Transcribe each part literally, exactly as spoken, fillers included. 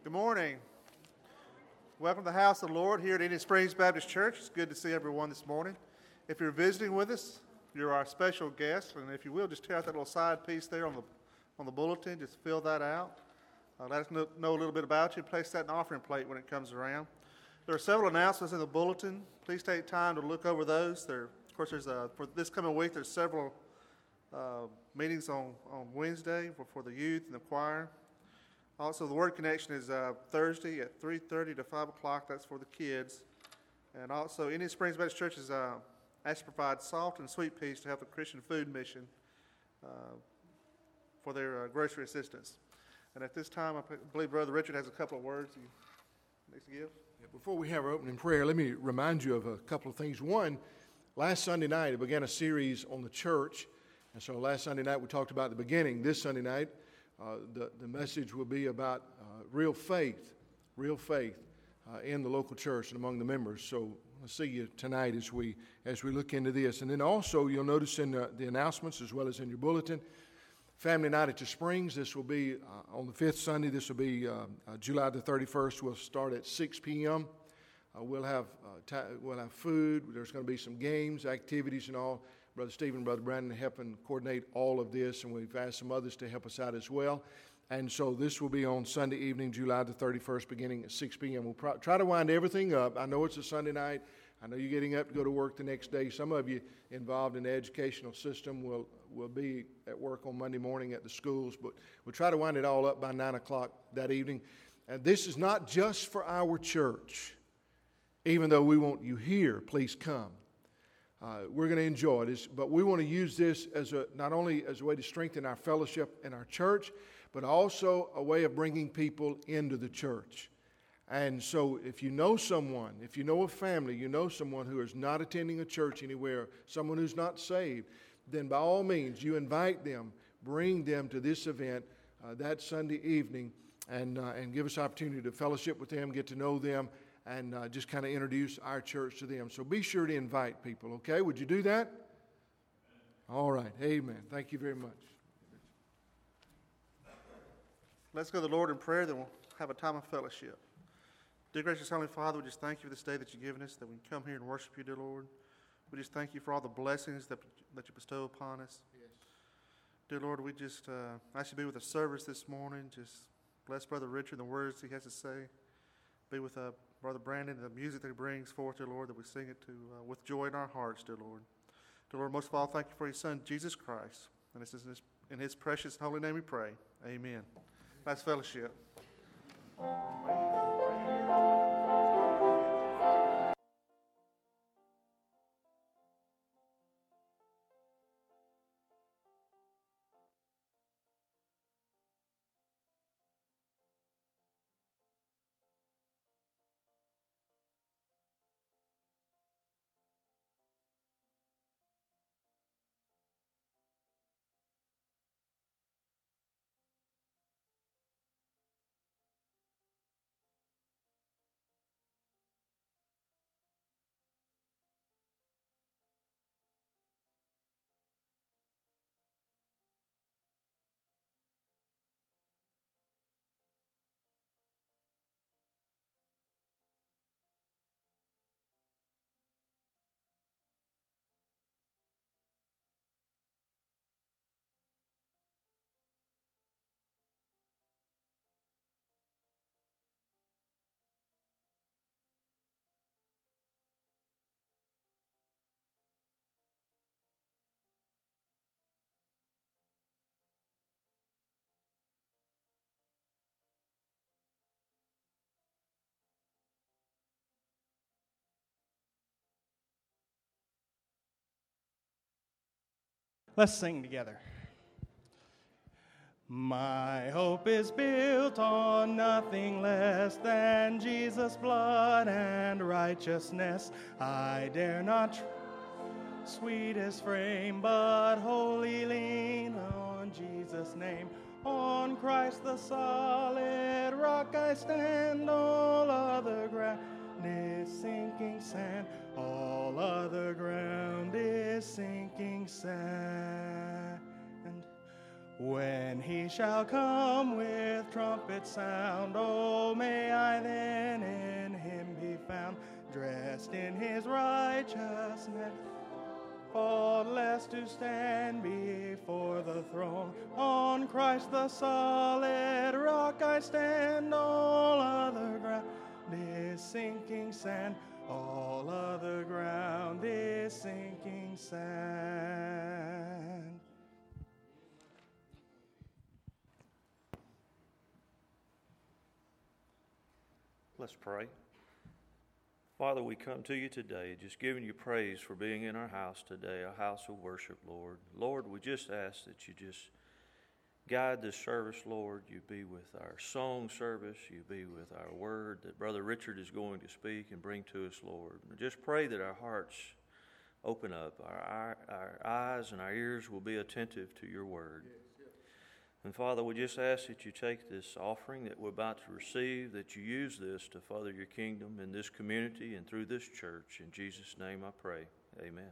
Good morning. Welcome to the house of the Lord here at Indian Springs Baptist Church. It's good to see everyone this morning. If you're visiting with us, you're our special guest, and if you will, just tear out that little side piece there on the on the bulletin. Just fill that out. Uh, let us know, know a little bit about you. Place that in the offering plate when it comes around. There are several announcements in the bulletin. Please take time to look over those. There, of course, there's a, for this coming week, there's several uh, meetings on, on Wednesday for, for the youth and the choir. Also, the Word Connection is uh, Thursday at three thirty to five o'clock. That's for the kids. And also, Indian Springs Baptist Church is uh, asked to provide soft and sweet peas to help the Christian Food Mission uh, for their uh, grocery assistance. And at this time, I believe Brother Richard has a couple of words he needs to give. Yeah, before we have our opening prayer, let me remind you of a couple of things. One, last Sunday night, I began a series on the church. And so last Sunday night, we talked about the beginning. This Sunday night, Uh, the, the message will be about uh, real faith, real faith uh, in the local church and among the members. So I'll see you tonight as we as we look into this. And then also you'll notice in the, the announcements as well as in your bulletin, Family Night at the Springs. This will be uh, on the fifth Sunday. This will be uh, uh, July the thirty-first. We'll start at six p.m. Uh, we'll have uh, ta- we'll have food. There's going to be some games, activities, and all. Brother Stephen and Brother Brandon helping coordinate all of this, and we've asked some others to help us out as well. And so this will be on Sunday evening, July the thirty-first, beginning at six p.m. We'll pro- try to wind everything up. I know it's a Sunday night. I know you're getting up to go to work the next day. Some of you involved in the educational system will, will be at work on Monday morning at the schools, but we'll try to wind it all up by nine o'clock that evening. And this is not just for our church. Even though we want you here, please come. Uh, we're going to enjoy this, but we want to use this as a not only as a way to strengthen our fellowship in our church, but also a way of bringing people into the church. And so if you know someone, if you know a family, you know someone who is not attending a church anywhere, someone who's not saved, then by all means, you invite them, bring them to this event uh, that Sunday evening, and, uh, and give us opportunity to fellowship with them, get to know them, and uh, just kind of introduce our church to them. So be sure to invite people, okay? Would you do that? All right. Amen. Thank you very much. Let's go to the Lord in prayer, then we'll have a time of fellowship. Dear gracious Heavenly Father, we just thank you for this day that you've given us, that we can come here and worship you, dear Lord. We just thank you for all the blessings that, that you bestow upon us. Yes. Dear Lord, we just uh, ask you to be with the service this morning. Just bless Brother Richard and the words he has to say. Be with uh, Brother Brandon and the music that he brings forth, dear Lord, that we sing it to uh, with joy in our hearts, dear Lord. Dear Lord, most of all, thank you for your Son, Jesus Christ. And this is in his, in his precious holy name we pray. Amen. Nice fellowship. Let's sing together. My hope is built on nothing less than Jesus' blood and righteousness. I dare not trust sweetest frame, but wholly lean on Jesus' name. On Christ the solid rock I stand, all other ground is sinking sand. All other ground is sinking sand. When he shall come with trumpet sound, oh, may I then in him be found, dressed in his righteousness, faultless to stand before the throne. On Christ the solid rock I stand, all other ground is sinking sand. All other ground is sinking sand. Let's pray. Father, we come to you today just giving you praise for being in our house today, a house of worship, Lord. Lord, we just ask that you just guide this service, Lord. You be with our song service. You be with our word that Brother Richard is going to speak and bring to us, Lord. And just pray that our hearts open up, our, our eyes and our ears will be attentive to your word. And Father, we just ask that you take this offering that we're about to receive, that you use this to further your kingdom in this community and through this church. In Jesus' name I pray. Amen.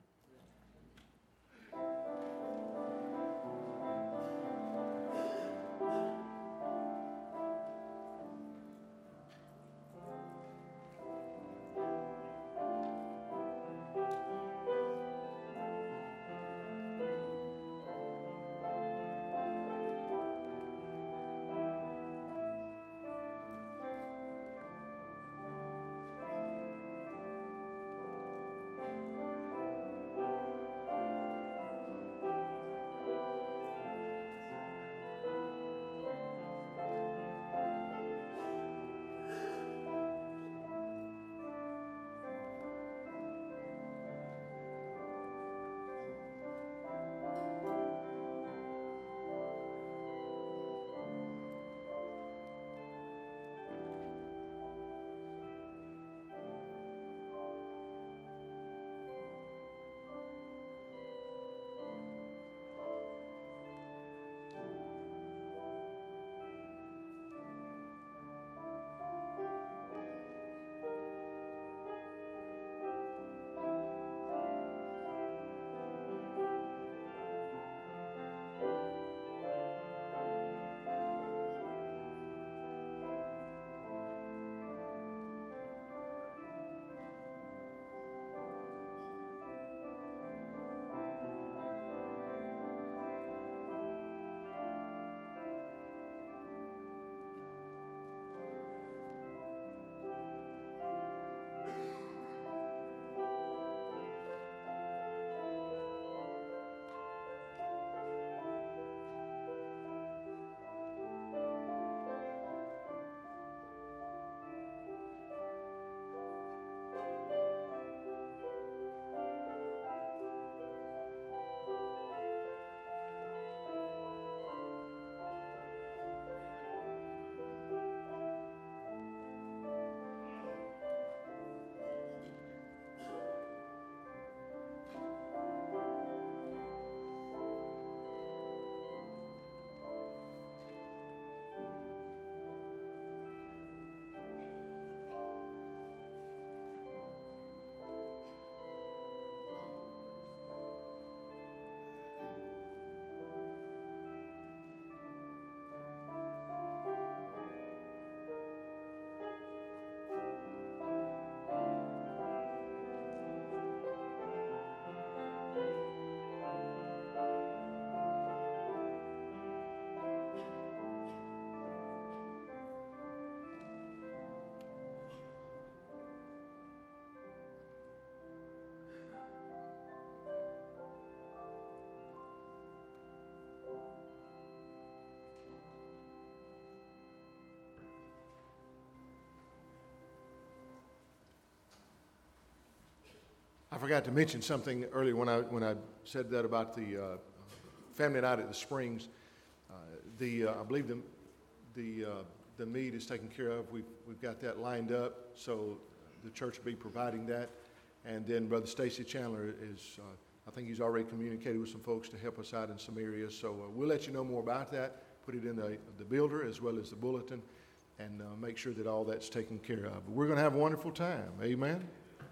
I forgot to mention something earlier when I when I said that about the uh, family night at the Springs. Uh, the uh, I believe the the uh, the meat is taken care of. We've we've got that lined up, so the church will be providing that. And then Brother Stacy Chandler is uh, I think he's already communicated with some folks to help us out in some areas. So uh, we'll let you know more about that. Put it in the the builder as well as the bulletin, and uh, make sure that all that's taken care of. But we're going to have a wonderful time. Amen.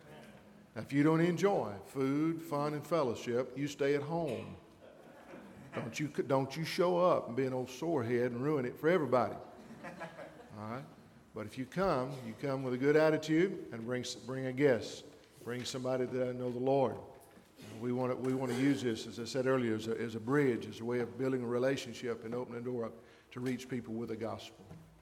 Now, if you don't enjoy food, fun, and fellowship, you stay at home. Don't you, don't you show up and be an old sorehead and ruin it for everybody. All right? But if you come, you come with a good attitude and bring, bring a guest. Bring somebody that know the Lord. We want to, we want to use this, as I said earlier, as a, as a bridge, as a way of building a relationship and opening the door up to reach people with the gospel.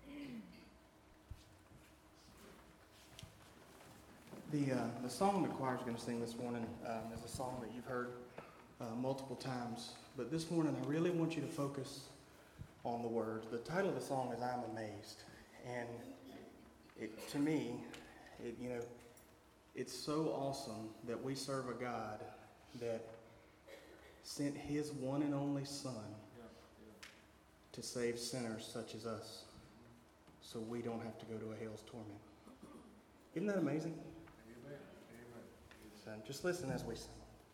The, uh, the song the choir's going to sing this morning um, is a song that you've heard uh, multiple times. But this morning, I really want you to focus on the words. The title of the song is I'm Amazed. And it, to me, it, you know, it's so awesome that we serve a God that sent his one and only Son to save sinners such as us so we don't have to go to a hell's torment. Isn't that amazing? Amen. Amen. So just listen as we sing.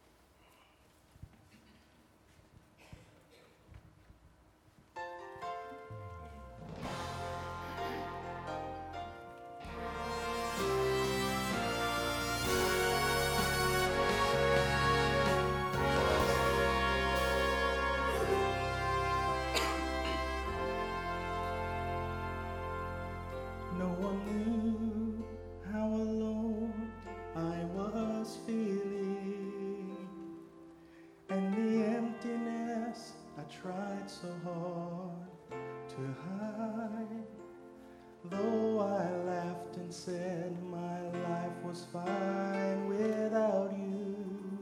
No one knew how alone I was feeling, and the emptiness I tried so hard to hide. Though I laughed and said my life was fine without you,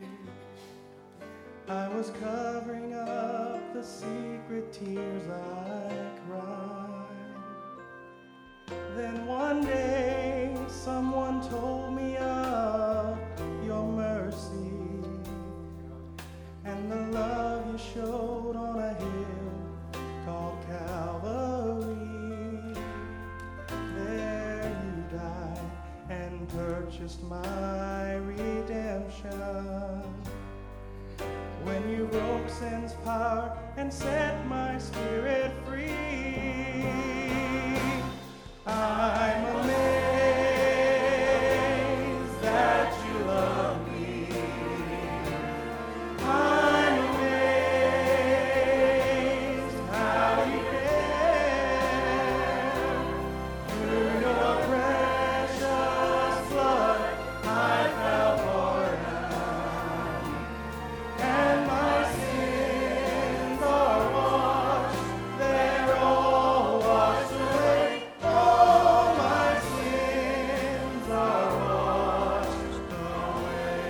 I was covering up the secret tears I cried. Then one day, someone told me of your mercy and the love you showed on a hill called Calvary. There you died and purchased my redemption. When you broke sin's power and set my spirit free, I'm amazed that you love me. I'm amazed how you care. Through your precious blood I fell pardon, and my sins are washed. They're all washed away. All my sins are washed away.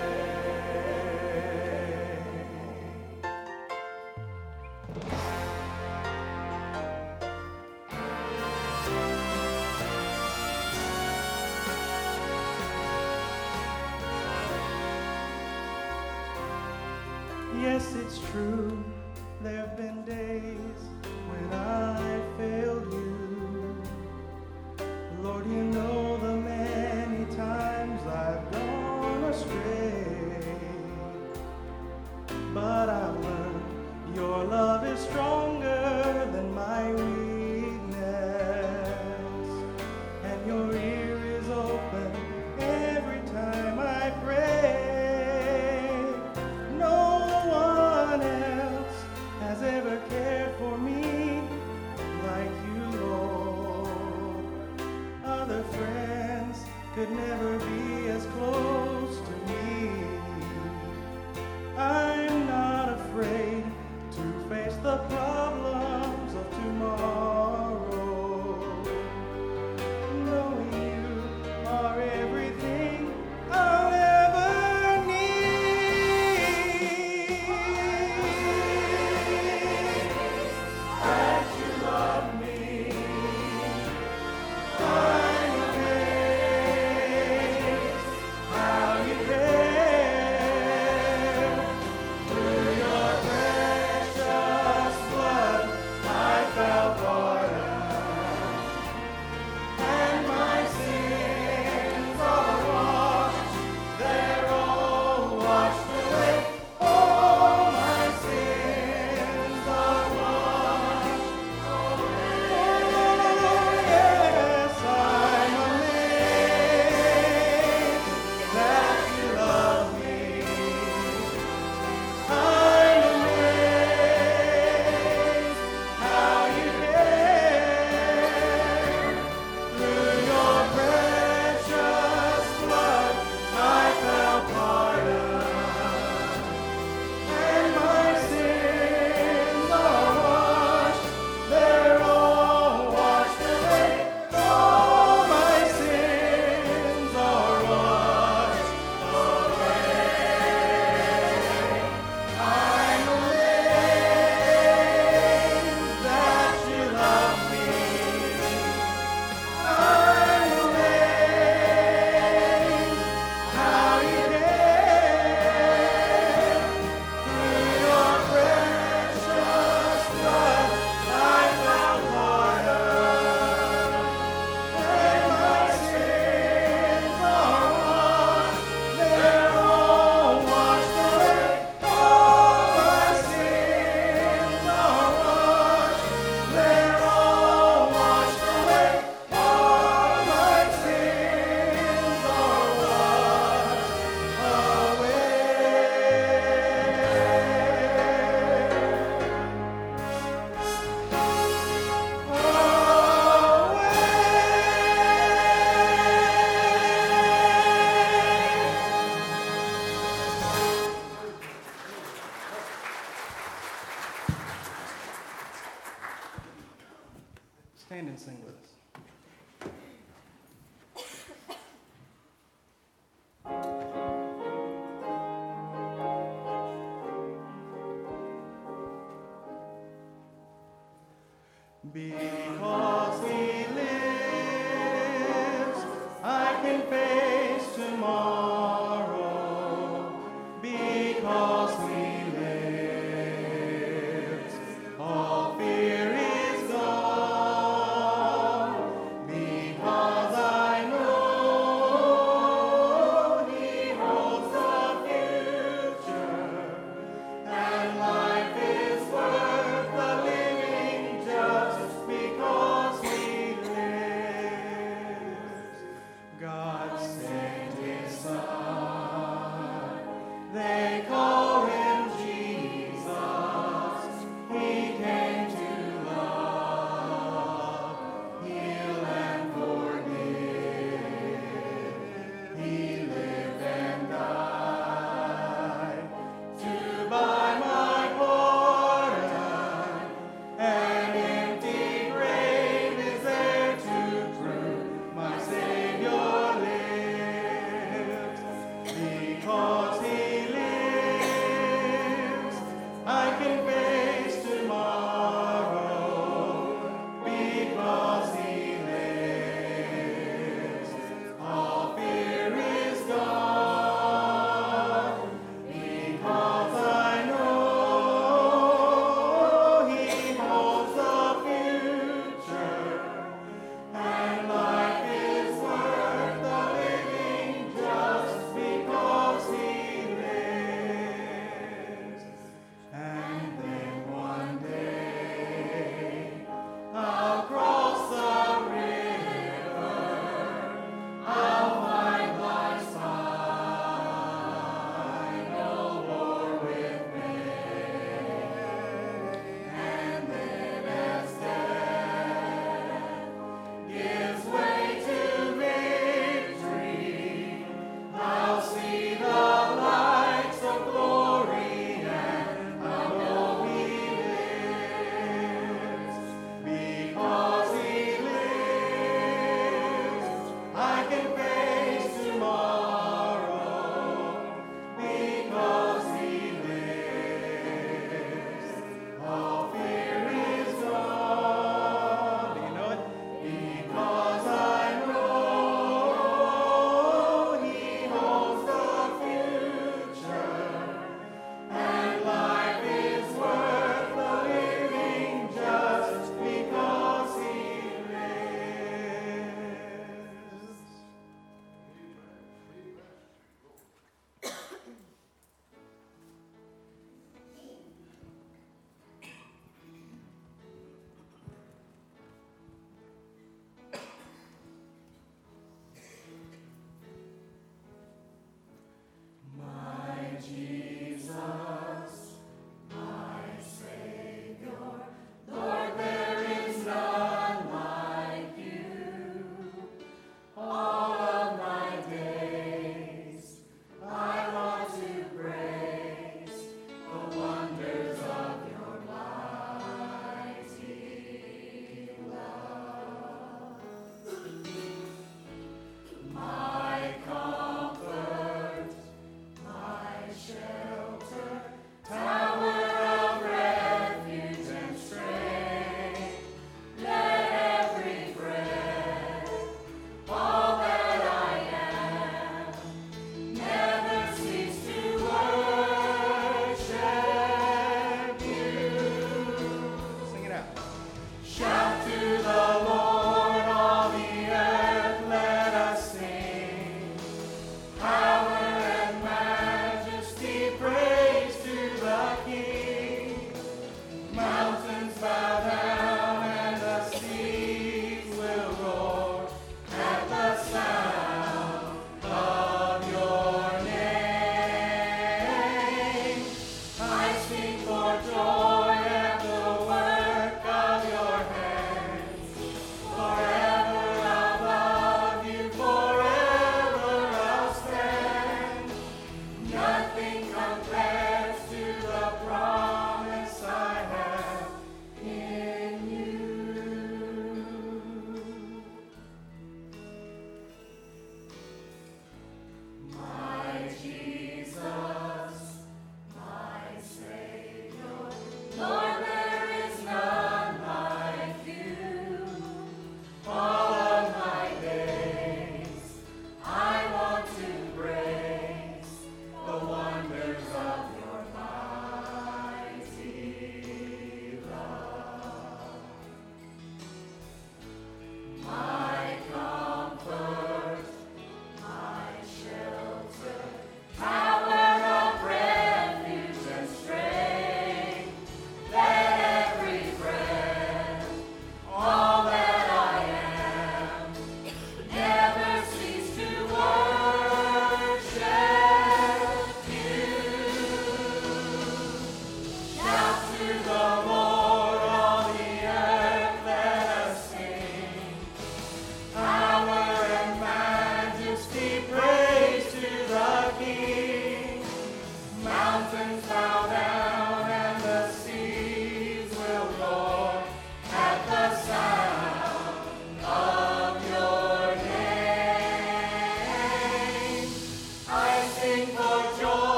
Yes, it's true, there have been days when I failed you. Lord, you know the many times I've gone astray. But I've learned your love is stronger than my weakness, and your ear is open every time I pray. No one else has ever cared for me like you, Lord. Other friends could never be as close to me. I'm not afraid to face the problems of tomorrow, knowing you are everything I'll ever need. That you love me, I'm amazed how Stand and sing with us. Because he lives, I can face tomorrow. Because he lives, all fear is gone. Because I know he holds the future, and life is worth the living just because he lives. God sent his Son.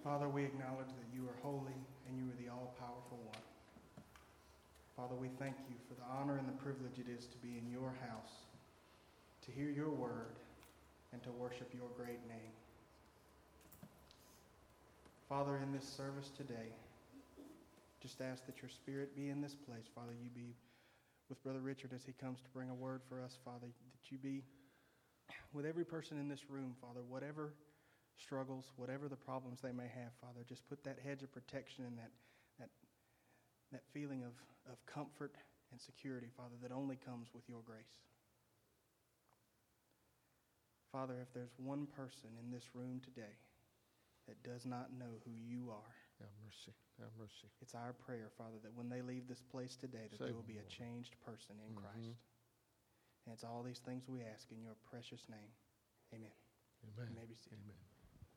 Father, we acknowledge that you are holy and you are the all-powerful one. Father, we thank you for the honor and the privilege it is to be in your house, to hear your word, and to worship your great name. Father, in this service today, just ask that your Spirit be in this place. Father, you be with Brother Richard as he comes to bring a word for us, Father, that you be with every person in this room, Father, whatever struggles, whatever the problems they may have, Father, just put that hedge of protection and that that that feeling of, of comfort and security, Father, that only comes with your grace. Father, if there's one person in this room today that does not know who you are, have mercy, have mercy. It's our prayer, Father, that when they leave this place today, that Save they will be them, a Lord. changed person in Mhm. Christ. And it's all these things we ask in your precious name. Amen. Amen. You may be seated. Amen.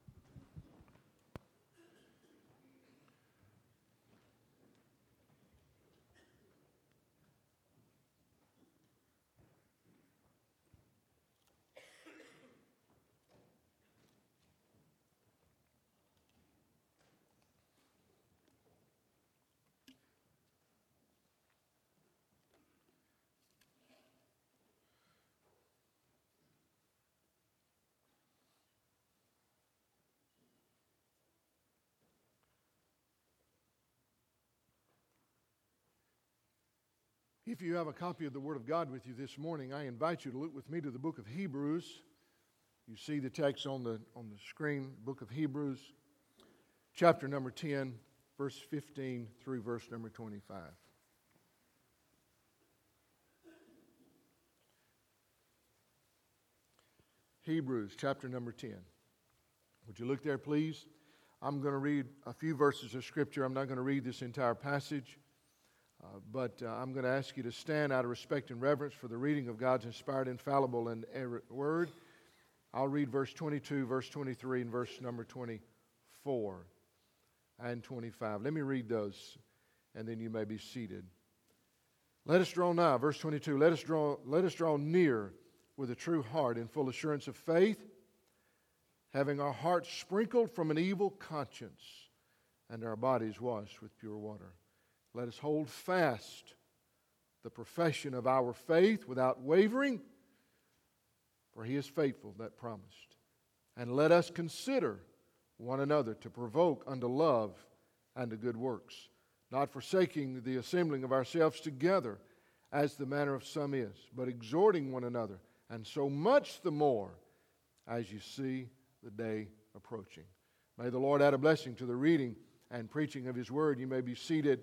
If you have a copy of the Word of God with you this morning, I invite you to look with me to the book of Hebrews. You see the text on the, on the screen, book of Hebrews, chapter number ten, verse fifteen through verse number twenty-five. Hebrews, chapter number ten. Would you look there, please? I'm going to read a few verses of Scripture. I'm not going to read this entire passage. Uh, but uh, I'm going to ask you to stand out of respect and reverence for the reading of God's inspired, infallible, and errant word. I'll read verse twenty-two, verse twenty-three, and verse number twenty-four and twenty-five. Let me read those, and then you may be seated. Let us draw nigh, verse twenty-two, let us draw, let us draw near with a true heart in full assurance of faith, having our hearts sprinkled from an evil conscience and our bodies washed with pure water. Let us hold fast the profession of our faith without wavering, for He is faithful that promised. And let us consider one another to provoke unto love and to good works, not forsaking the assembling of ourselves together, as the manner of some is, but exhorting one another, and so much the more as you see the day approaching. May the Lord add a blessing to the reading and preaching of His word. You may be seated.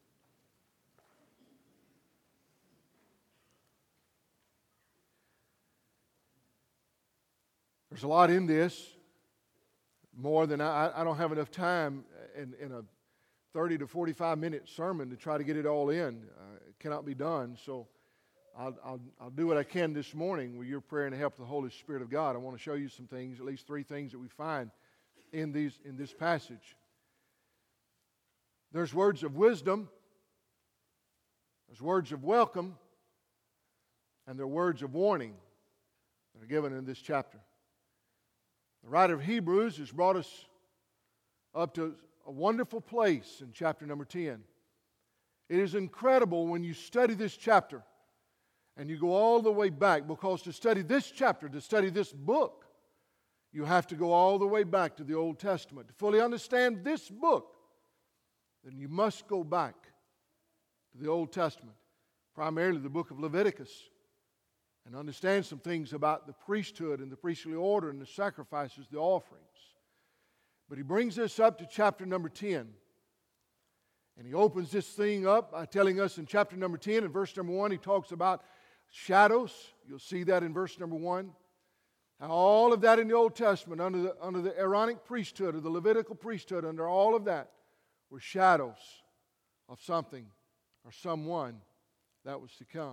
There's a lot in this, more than I, I don't have enough time in, in a thirty to forty-five minute sermon to try to get it all in. Uh, it cannot be done, so I'll, I'll, I'll do what I can this morning with your prayer and the help of the Holy Spirit of God. I want to show you some things, at least three things that we find in, these, in this passage. There's words of wisdom, there's words of welcome, and there are words of warning that are given in this chapter. The writer of Hebrews has brought us up to a wonderful place in chapter number ten. It is incredible when you study this chapter and you go all the way back, because to study this chapter, to study this book, you have to go all the way back to the Old Testament. To fully understand this book, then you must go back to the Old Testament, primarily the book of Leviticus, and understand some things about the priesthood and the priestly order and the sacrifices, the offerings. But he brings us up to chapter number ten. And he opens this thing up by telling us in chapter number ten, in verse number one, he talks about shadows. You'll see that in verse number one. How all of that in the Old Testament, under the, under the Aaronic priesthood or the Levitical priesthood, under all of that, were shadows of something or someone that was to come.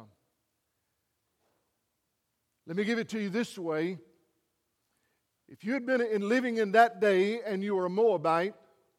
Let me give it to you this way. If you had been in living in that day and you were a Moabite,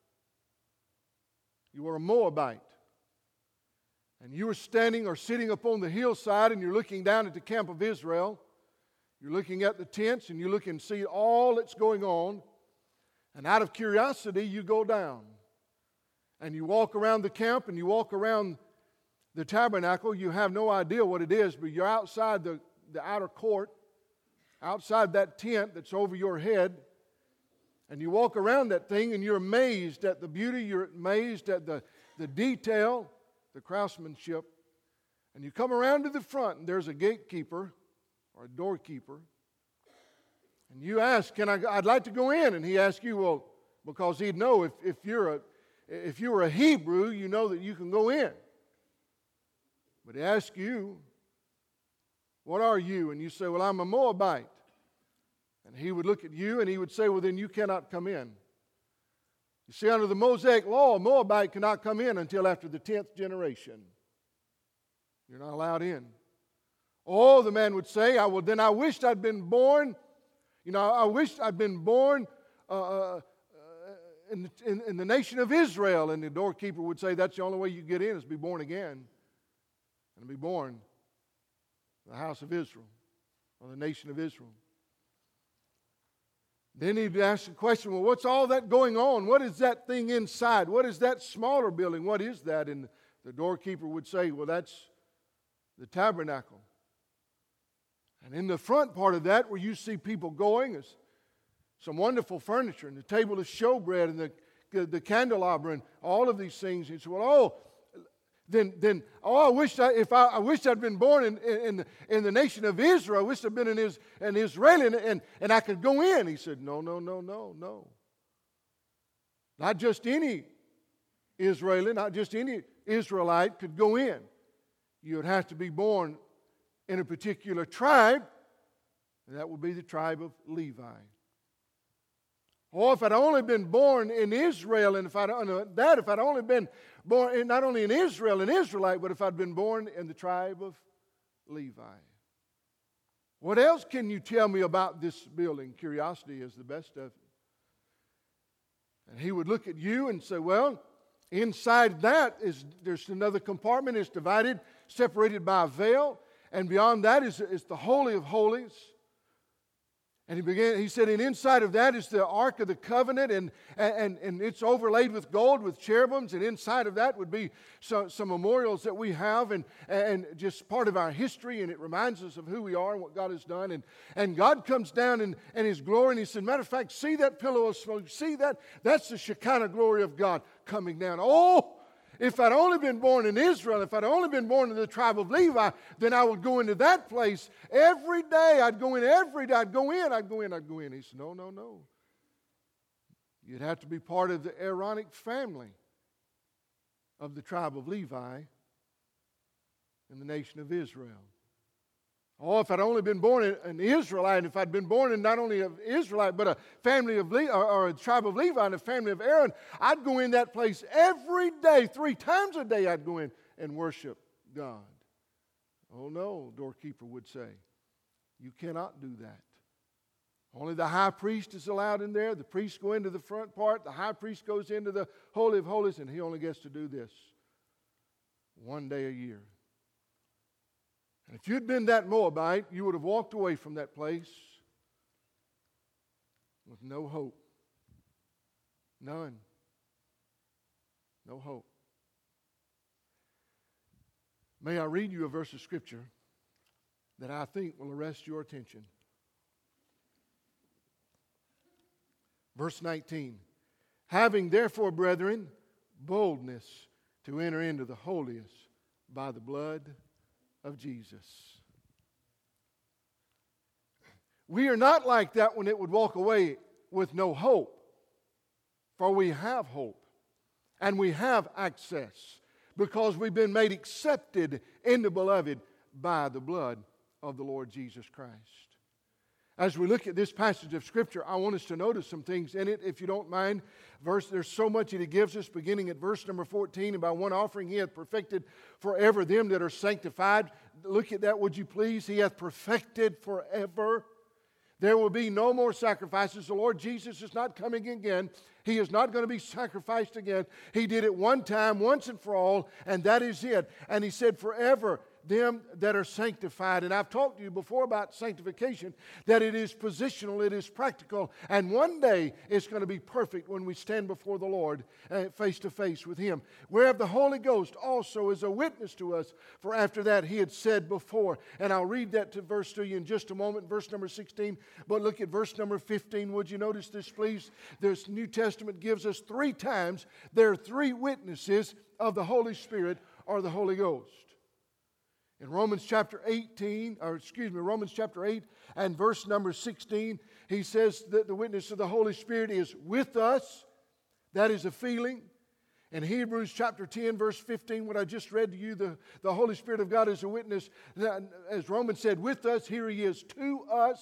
you were a Moabite, and you were standing or sitting upon the hillside and you're looking down at the camp of Israel, you're looking at the tents and you look and see all that's going on, And out of curiosity, you go down. And you walk around the camp and you walk around the tabernacle. You have no idea what it is, but you're outside the, the outer court, outside that tent that's over your head. And you walk around that thing and you're amazed at the beauty, you're amazed at the, the detail, the craftsmanship. And you come around to the front and there's a gatekeeper or a doorkeeper. And you ask, "Can I? I'd like to go in." And he asks you, well, because he'd know if, if you're a if you were a Hebrew, you know that you can go in. But he asks you, "What are you?" And you say, "Well, I'm a Moabite." And he would look at you and he would say, "Well, then you cannot come in." You see, under the Mosaic law, a Moabite cannot come in until after the tenth generation. You're not allowed in. Oh, the man would say, "I well, then I wished I'd been born. You know, I wished I'd been born uh, uh, in, in, in the nation of Israel." And the doorkeeper would say, "That's the only way you get in is be born again. And be born in the house of Israel, or the nation of Israel." Then he'd ask the question, "Well, what's all that going on? What is that thing inside? What is that smaller building? What is that?" And the doorkeeper would say, "Well, that's the tabernacle. And in the front part of that, where you see people going, is some wonderful furniture, and the table of showbread, and the, the, the candelabra, and all of these things." He said, "Well, oh, then, then, oh, I wish I, if I, I wish I'd been born in, in, the, in the nation of Israel. I wish I'd been an, Is, an Israeli, and, and, and I could go in." He said, "No, no, no, no, no. Not just any Israeli, not just any Israelite could go in. You would have to be born in a particular tribe, and that would be the tribe of Levi. Or if I'd only been born in Israel, and if I'd that, if I'd only been born in, not only in Israel, an Israelite, but if I'd been born in the tribe of Levi." What else can you tell me about this building? Curiosity is the best of it. And he would look at you and say, "Well, inside that is there's another compartment. It's divided, separated by a veil. And beyond that is, is the Holy of Holies." And he began. He said, "And inside of that is the Ark of the Covenant, and and, and it's overlaid with gold, with cherubims. And inside of that would be some, some memorials that we have, and, and just part of our history. And it reminds us of who we are and what God has done. And, and God comes down in, in His glory, and He said, matter of fact, see that pillow of smoke? See that? That's the Shekinah glory of God coming down. Oh, if I'd only been born in Israel, if I'd only been born in the tribe of Levi, then I would go into that place every day. I'd go in every day. I'd go in, I'd go in, I'd go in." He said, "No, no, no. You'd have to be part of the Aaronic family of the tribe of Levi in the nation of Israel. Oh, if I'd only been born an Israelite, if I'd been born in not only an Israelite, but a family of Le- or, or a tribe of Levi and a family of Aaron, I'd go in that place every day, three times a day I'd go in and worship God." "Oh no," doorkeeper would say, "you cannot do that. Only the high priest is allowed in there. The priests go into the front part. The high priest goes into the Holy of Holies, and he only gets to do this one day a year." And if you'd been that Moabite, you would have walked away from that place with no hope. None. No hope. May I read you a verse of Scripture that I think will arrest your attention. Verse nineteen. "Having therefore, brethren, boldness to enter into the holiest by the blood of Jesus." We are not like that when it would walk away with no hope. For we have hope. And we have access. Because we've been made accepted in the beloved by the blood of the Lord Jesus Christ. As we look at this passage of Scripture, I want us to notice some things in it, if you don't mind. Verse, there's so much that He gives us, beginning at verse number fourteen. "And by one offering He hath perfected forever them that are sanctified." Look at that, would you please? He hath perfected forever. There will be no more sacrifices. The Lord Jesus is not coming again. He is not going to be sacrificed again. He did it one time, once and for all, and that is it. And He said, forever them that are sanctified. And I've talked to you before about sanctification, that it is positional, it is practical, and one day it's going to be perfect when we stand before the Lord uh, face to face with Him. Whereof the Holy Ghost also is a witness to us, for after that He had said before. And I'll read that to verse to you in just a moment, verse number sixteen. But look at verse number fifteen. Would you notice this, please? This New Testament gives us three times there are three witnesses of the Holy Spirit or the Holy Ghost. In Romans chapter eighteen, or excuse me, Romans chapter eight and verse number sixteen, he says that the witness of the Holy Spirit is with us. That is a feeling. In Hebrews chapter ten, verse fifteen, what I just read to you, the, the Holy Spirit of God is a witness. As Romans said, with us, here He is to us.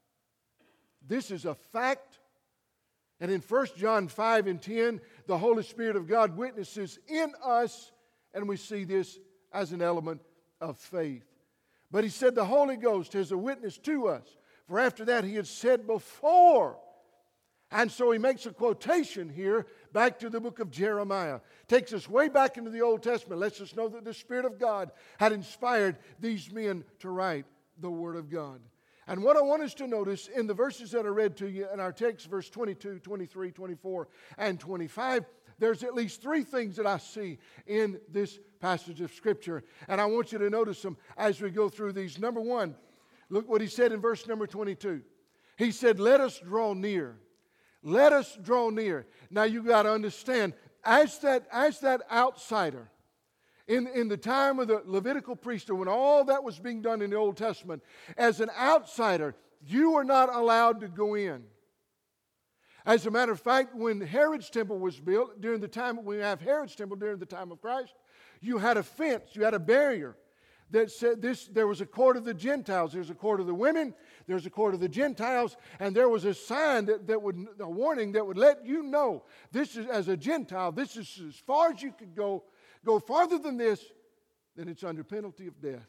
This is a fact. And in First John five and ten, the Holy Spirit of God witnesses in us, and we see this as an element of faith. But he said the Holy Ghost is a witness to us. For after that He had said before. And so he makes a quotation here back to the book of Jeremiah. Takes us way back into the Old Testament. Lets us know that the Spirit of God had inspired these men to write the Word of God. And what I want us to notice in the verses that I read to you in our text, verse twenty-two, twenty-three, twenty-four, and twenty-five, there's at least three things that I see in this passage of Scripture. And I want you to notice them as we go through these. Number one, look what he said in verse number twenty-two. He said, let us draw near. Let us draw near. Now you've got to understand, as that, as that outsider, In, in the time of the Levitical priesthood, when all that was being done in the Old Testament, as an outsider, you were not allowed to go in. As a matter of fact, when Herod's temple was built, during the time, we have Herod's temple during the time of Christ, you had a fence, you had a barrier that said this, there was a court of the Gentiles, there's a court of the women, there's a court of the Gentiles, and there was a sign that, that would, a warning that would let you know, this is, as a Gentile, this is as far as you could go. Go farther than this, then it's under penalty of death.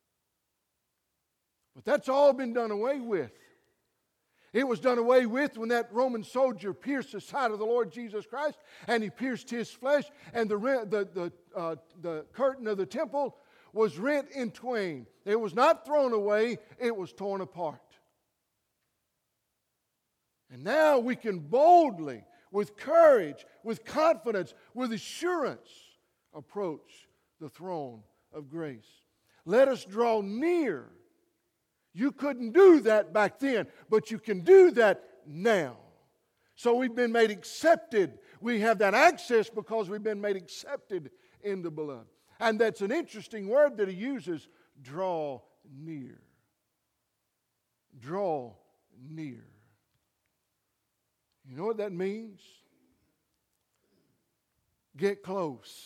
But that's all been done away with. It was done away with when that Roman soldier pierced the side of the Lord Jesus Christ, and he pierced His flesh, and the, the, the, uh, the curtain of the temple was rent in twain. It was not thrown away, it was torn apart. And now we can boldly, with courage, with confidence, with assurance, approach the throne of grace. Let us draw near. You couldn't do that back then, but you can do that now. So we've been made accepted. We have that access because we've been made accepted in the beloved. And that's an interesting word that he uses, draw near. Draw near. You know what that means? Get close.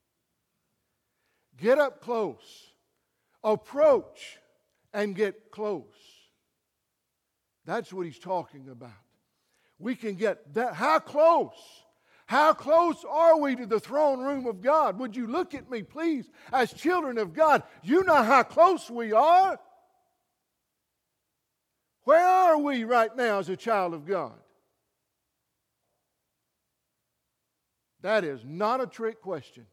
Get up close. Approach and get close. That's what he's talking about. We can get that. How close? How close are we to the throne room of God? Would you look at me, please, as children of God? You know how close we are. Where are we right now as a child of God? That is not a trick question.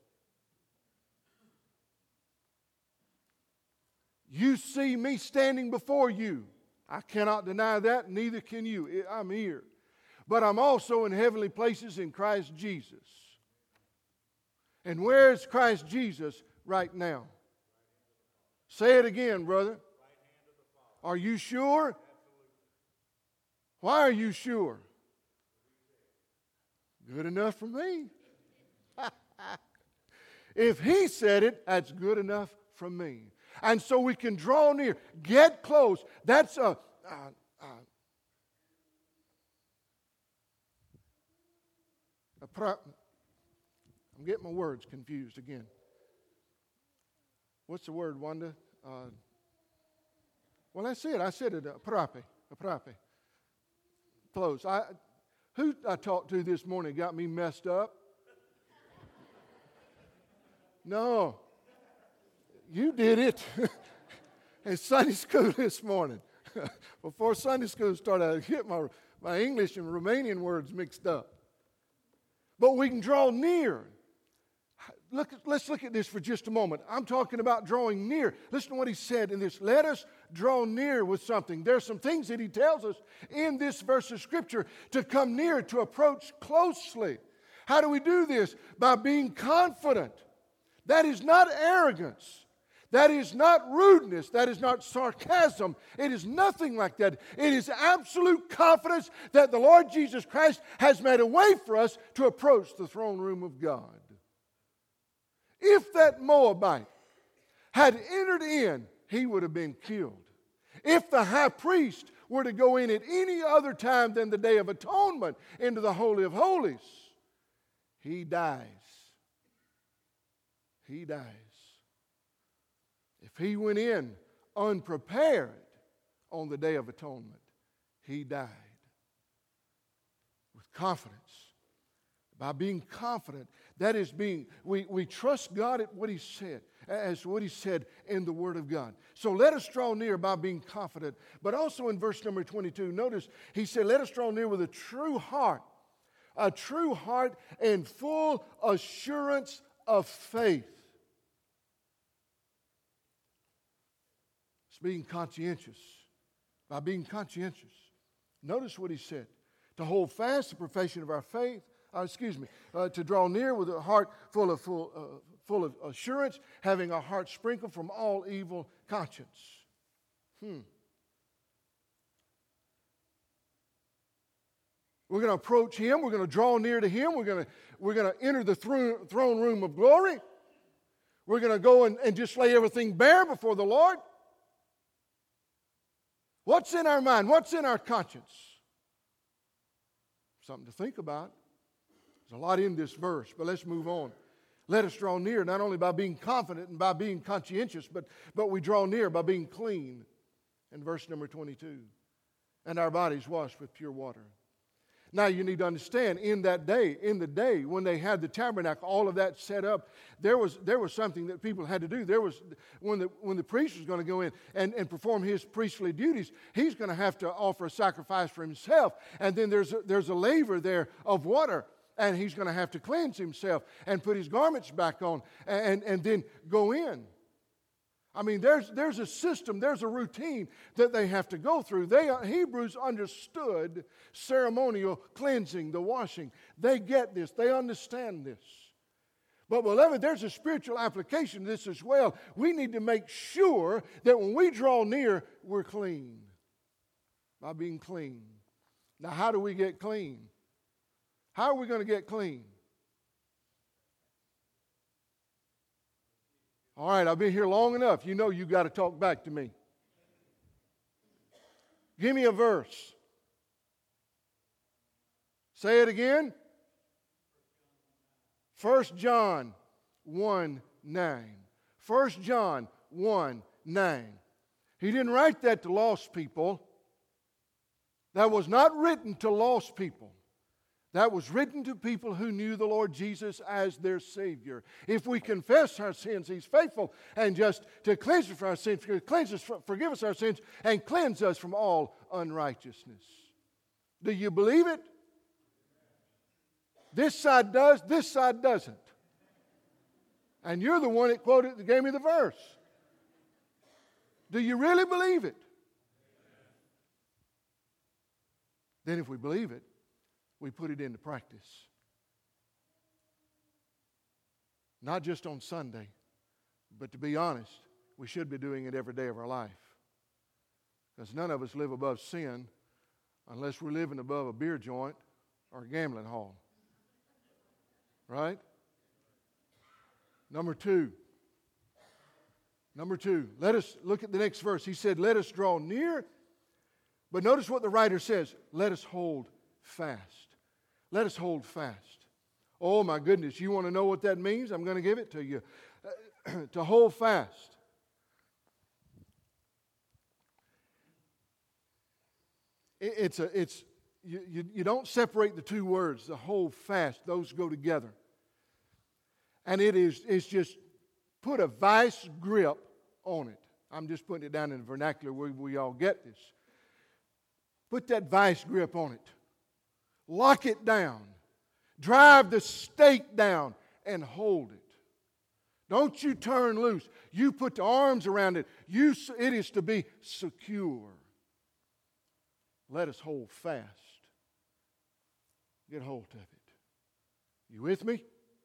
You see me standing before you. I cannot deny that, neither can you. I'm here. But I'm also in heavenly places in Christ Jesus. And where is Christ Jesus right now? Say it again, brother. Are you sure? Why are you sure? Good enough for me. If He said it, that's good enough for me. And so we can draw near, get close. That's a, a, a, a pro, I'm getting my words confused again. What's the word, Wanda? Uh, well, that's it. I said it. Uh, prape, prape. Close. I, who I talked to this morning got me messed up? No. You did it in Sunday school this morning. Before Sunday school started, I get my, my English and Romanian words mixed up. But we can draw near. Look, let's look at this for just a moment. I'm talking about drawing near. Listen to what he said in this. Let us draw near with something. There are some things that he tells us in this verse of Scripture to come near, to approach closely. How do we do this? By being confident. That is not arrogance. That is not rudeness. That is not sarcasm. It is nothing like that. It is absolute confidence that the Lord Jesus Christ has made a way for us to approach the throne room of God. If that Moabite had entered in, he would have been killed. If the high priest were to go in at any other time than the Day of Atonement into the Holy of Holies, he dies. He dies. If he went in unprepared on the Day of Atonement, he died. With confidence. By being confident, that is being, we, we trust God at what He said, as what He said in the Word of God. So let us draw near by being confident. But also in verse number twenty-two, notice He said, let us draw near with a true heart. A true heart and full assurance of faith. It's being conscientious. By being conscientious. Notice what He said. To hold fast the profession of our faith. Uh, excuse me, uh, to draw near with a heart full of full, uh, full of assurance, having our heart sprinkled from all evil conscience. Hmm. We're going to approach Him. We're going to draw near to Him. We're going to we're going to enter the throne, throne room of glory. We're going to go and, and just lay everything bare before the Lord. What's in our mind? What's in our conscience? Something to think about. There's a lot in this verse, but let's move on. Let us draw near, not only by being confident and by being conscientious, but, but we draw near by being clean. In verse number twenty-two. And our bodies washed with pure water. Now you need to understand, in that day, in the day when they had the tabernacle, all of that set up, there was there was something that people had to do. There was, when the when the priest was going to go in and, and perform his priestly duties, he's going to have to offer a sacrifice for himself. And then there's a, there's a laver there of water. And he's going to have to cleanse himself and put his garments back on and, and then go in. I mean, there's, there's a system, there's a routine that they have to go through. They Hebrews understood ceremonial cleansing, the washing. They get this. They understand this. But beloved, there's a spiritual application to this as well. We need to make sure that when we draw near, we're clean. By being clean. Now, how do we get clean? How are we going to get clean? All right, I've been here long enough. You know you've got to talk back to me. Give me a verse. Say it again. First John one nine. First John one nine. He didn't write that to lost people. That was not written to lost people. That was written to people who knew the Lord Jesus as their Savior. If we confess our sins, He's faithful and just to cleanse us from our sins, cleanse us, forgive us our sins, and cleanse us from all unrighteousness. Do you believe it? This side does, this side doesn't. And you're the one that quoted, that gave me the verse. Do you really believe it? Then if we believe it, we put it into practice. Not just on Sunday, but to be honest, we should be doing it every day of our life. Because none of us live above sin unless we're living above a beer joint or a gambling hall. Right? Number two. Number two. Let us look at the next verse. He said, let us draw near. But notice what the writer says. Let us hold fast. Let us hold fast. Oh my goodness, you want to know what that means? I'm going to give it to you. To hold fast. It's a, it's, you, you, you don't separate the two words, the hold fast. Those go together. And it is it's just put a vice grip on it. I'm just putting it down in the vernacular where we all get this. Put that vice grip on it. Lock it down. Drive the stake down and hold it. Don't you turn loose. You put the arms around it. You, it is to be secure. Let us hold fast. Get hold of it. You with me?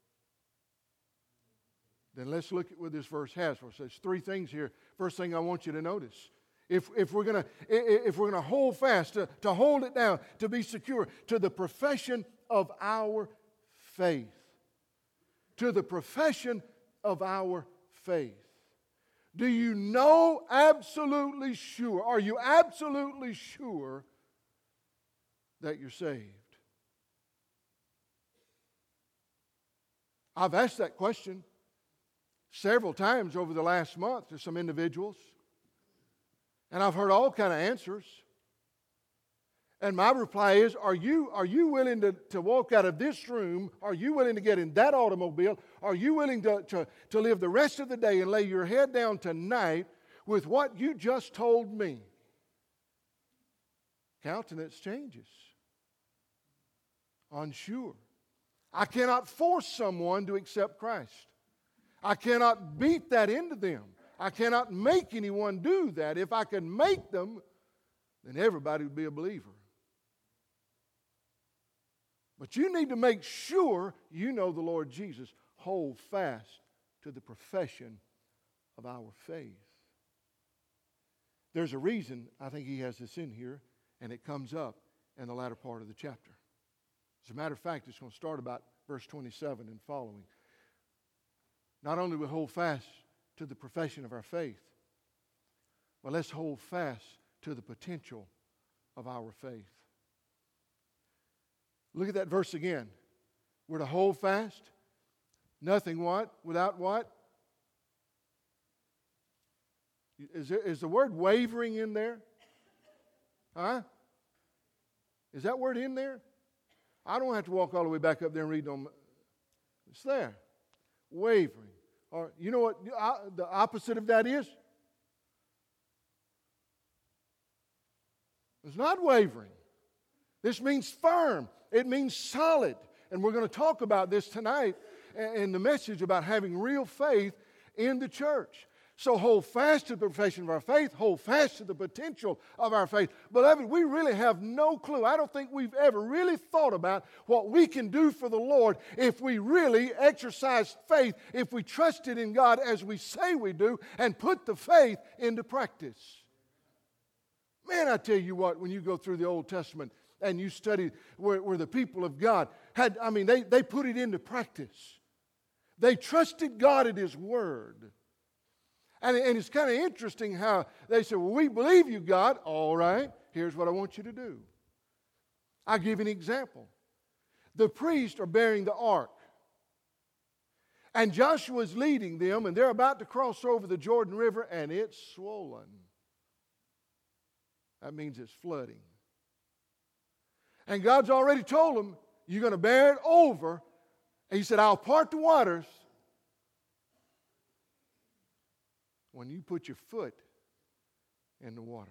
Then let's look at what this verse has for us. There's three things here. First thing I want you to notice. If, if we're going to if we're going to hold fast, to, to hold it down, to be secure, to the profession of our faith. To the profession of our faith. Do you know absolutely sure, are you absolutely sure that you're saved? I've asked that question several times over the last month to some individuals, and I've heard all kind of answers. And my reply is, are you, are you willing to, to walk out of this room? Are you willing to get in that automobile? Are you willing to, to, to live the rest of the day and lay your head down tonight with what you just told me? Countenance changes. Unsure. I cannot force someone to accept Christ. I cannot beat that into them. I cannot make anyone do that. If I could make them, then everybody would be a believer. But you need to make sure you know the Lord Jesus. Hold fast to the profession of our faith. There's a reason I think he has this in here, and it comes up in the latter part of the chapter. As a matter of fact, it's going to start about verse twenty-seven and following. Not only we hold fast to the profession of our faith, but let's hold fast to the potential of our faith. Look at that verse again. We're to hold fast. Nothing what? Without what? Is, there, is the word wavering in there? Huh? Is that word in there? I don't have to walk all the way back up there and read them. It's there. Wavering. Or you know what the opposite of that is? It's not wavering. This means firm. It means solid. And we're going to talk about this tonight in the message about having real faith in the church. So hold fast to the profession of our faith. Hold fast to the potential of our faith. Beloved, we really have no clue. I don't think we've ever really thought about what we can do for the Lord if we really exercise faith, if we trusted in God as we say we do, and put the faith into practice. Man, I tell you what, when you go through the Old Testament and you study where, where the people of God had, I mean, they, they put it into practice. They trusted God at His Word. And, and it's kind of interesting how they said, well, we believe you, God. All right, here's what I want you to do. I'll give you an example. The priests are bearing the ark. And Joshua's leading them, and they're about to cross over the Jordan River, and it's swollen. That means it's flooding. And God's already told them, you're going to bear it over. And He said, I'll part the waters when you put your foot in the water.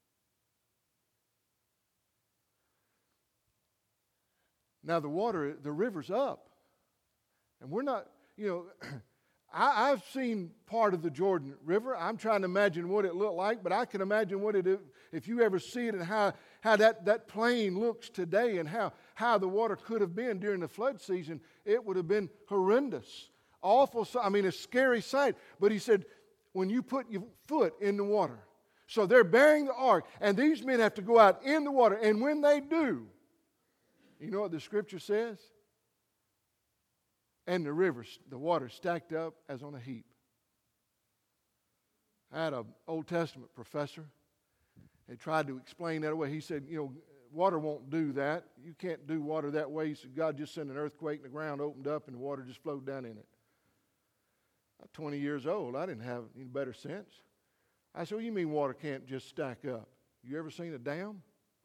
Now the water, the river's up. And we're not, you know, I, I've seen part of the Jordan River. I'm trying to imagine what it looked like, but I can imagine what it, if you ever see it and how, how that, that plain looks today and how, how the water could have been during the flood season, it would have been horrendous. Awful, I mean, a scary sight. But He said, when you put your foot in the water. So they're bearing the ark, and these men have to go out in the water. And when they do, you know what the Scripture says? And the river, the water stacked up as on a heap. I had an Old Testament professor. He tried to explain that away. He said, you know, water won't do that. You can't do water that way. He said, God just sent an earthquake and the ground opened up and the water just flowed down in it. I'm twenty years old. I didn't have any better sense. I said, what do you mean water can't just stack up? You ever seen a dam?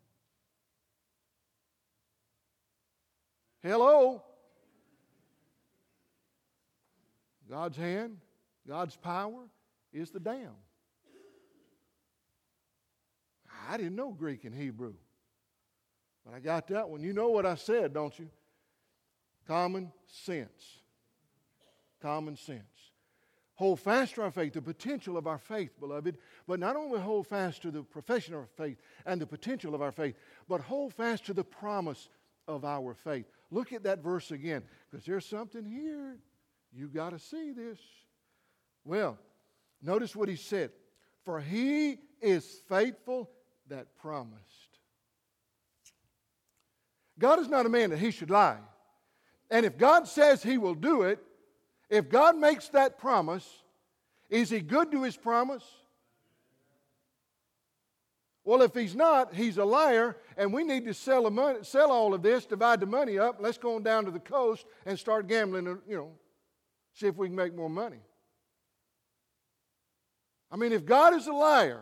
Hello? God's hand, God's power is the dam. I didn't know Greek and Hebrew. But I got that one. You know what I said, don't you? Common sense. Common sense. Hold fast to our faith, the potential of our faith, beloved. But not only hold fast to the profession of our faith and the potential of our faith, but hold fast to the promise of our faith. Look at that verse again, because there's something here. You got to see this. Well, notice what he said. For he is faithful that promised. God is not a man that he should lie. And if God says he will do it, if God makes that promise, is he good to his promise? Well, if he's not, he's a liar, and we need to sell, the money, sell all of this, divide the money up. Let's go on down to the coast and start gambling, you know, see if we can make more money. I mean, if God is a liar,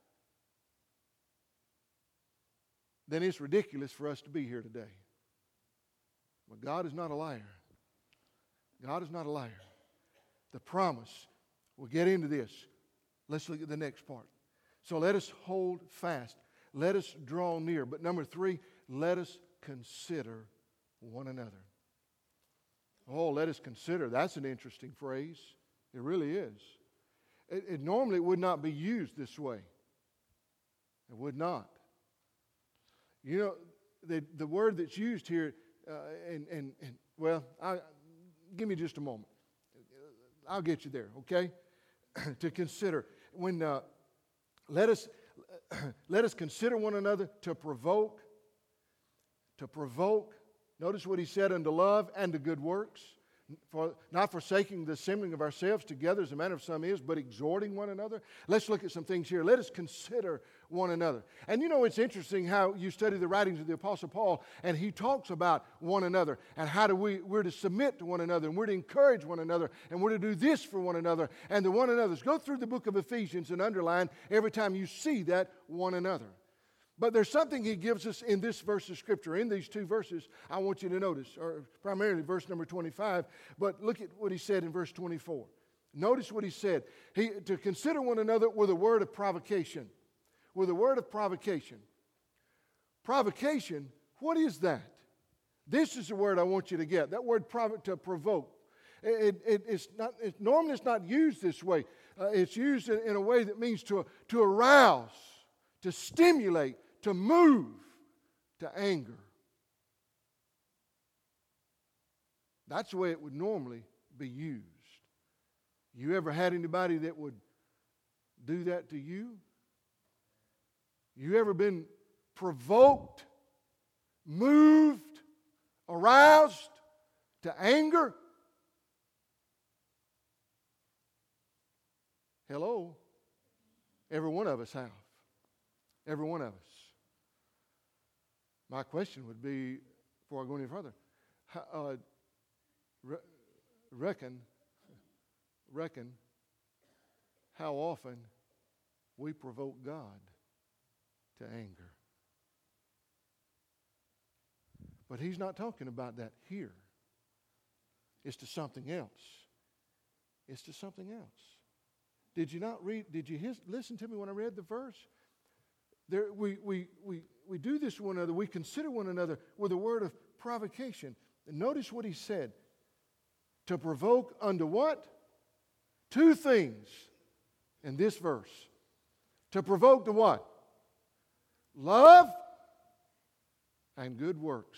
then it's ridiculous for us to be here today. But God is not a liar. God is not a liar. The promise, we'll get into this. Let's look at the next part. So let us hold fast. Let us draw near. But number three, let us consider one another. Oh, let us consider. That's an interesting phrase. It really is. It, it normally would not be used this way. It would not. You know, the, the word that's used here, uh, and, and, and well, I, give me just a moment. I'll get you there, okay? To consider. When uh, let us let us consider one another to provoke, to provoke. Notice what he said, unto love and to good works. For not forsaking the assembling of ourselves together as the manner of some is, but exhorting one another. Let's look at some things here. Let us consider one another. And you know, it's interesting how you study the writings of the Apostle Paul, and he talks about one another and how do we, we're to submit to one another, and we're to encourage one another, and we're to do this for one another, and the one another's. Go through the book of Ephesians and underline every time you see that one another. But there's something he gives us in this verse of Scripture, in these two verses, I want you to notice, or primarily verse number twenty-five, but look at what he said in verse twenty-four. Notice what he said. He, to consider one another with a word of provocation. With a word of provocation. Provocation, what is that? This is the word I want you to get. That word provo- to provoke. It, it, it's not, it, normally it's not used this way. Uh, it's used in, in a way that means to, to arouse, to stimulate, to move to anger. That's the way it would normally be used. You ever had anybody that would do that to you? You ever been provoked, moved, aroused to anger? Hello? Every one of us have. Every one of us. My question would be, before I go any further, uh, re- reckon, reckon how often we provoke God to anger. But he's not talking about that here. It's to something else. It's to something else. Did you not read, did you his, listen to me when I read the verse? There, we, we, we, we do this one another. We consider one another with a word of provocation. And notice what he said. To provoke unto what? Two things in this verse. To provoke to what? Love and good works.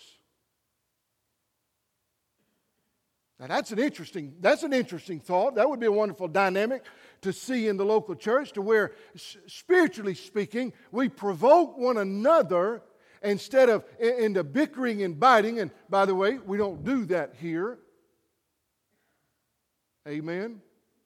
Now that's an interesting, that's an interesting thought. That would be a wonderful dynamic to see in the local church, to where, spiritually speaking, we provoke one another instead of into bickering and biting. And by the way, we don't do that here. Amen.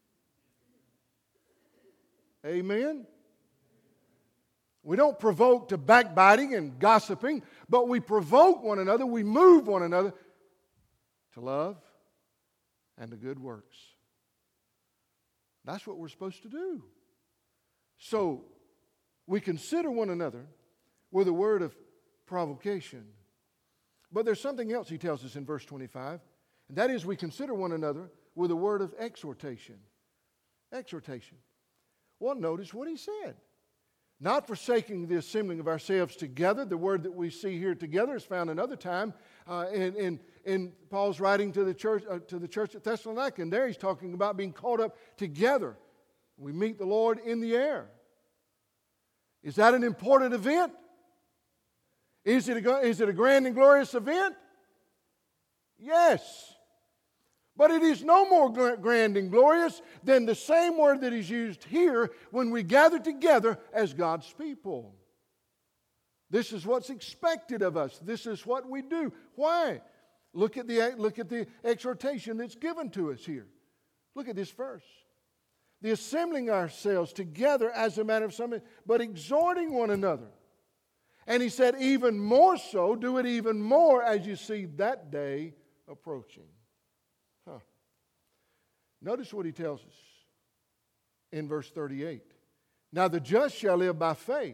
Amen. We don't provoke to backbiting and gossiping, but we provoke one another, we move one another to love and to good works. That's what we're supposed to do. So, we consider one another with a word of provocation. But there's something else he tells us in verse twenty-five, and that is we consider one another with a word of exhortation. Exhortation. Well, notice what he said. Not forsaking the assembling of ourselves together. The word that we see here together is found another time uh, in, in, in Paul's writing to the church uh, to the church at Thessalonica, and there he's talking about being caught up together. We meet the Lord in the air. Is that an important event? Is it a, is it a grand and glorious event? Yes. But it is no more grand and glorious than the same word that is used here when we gather together as God's people. This is what's expected of us. This is what we do. Why? Look at the, look at the exhortation that's given to us here. Look at this verse. The assembling ourselves together as a matter of some, but exhorting one another. And he said, even more so, do it even more as you see that day approaching. Huh. Notice what he tells us in verse thirty-eight. Now the just shall live by faith.